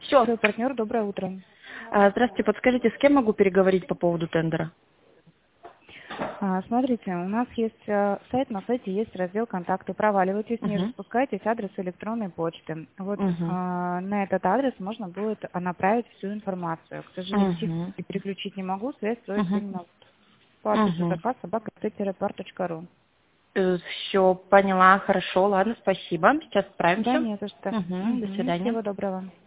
Все. Свой партнер, доброе утро. Здравствуйте, подскажите, с кем могу переговорить по поводу тендера? Смотрите, у нас есть сайт, на сайте есть раздел «Контакты». Проваливайтесь ниже, Угу. спускайтесь адрес электронной почты. Вот Угу. на этот адрес можно будет направить всю информацию. К сожалению, Угу. переключить не могу, связь строится Угу. именно по адресу Угу. заказ@pt-report.ru. Все, поняла, хорошо, ладно, спасибо. Сейчас Да, справимся. не за что. Угу. До свидания. Всего доброго.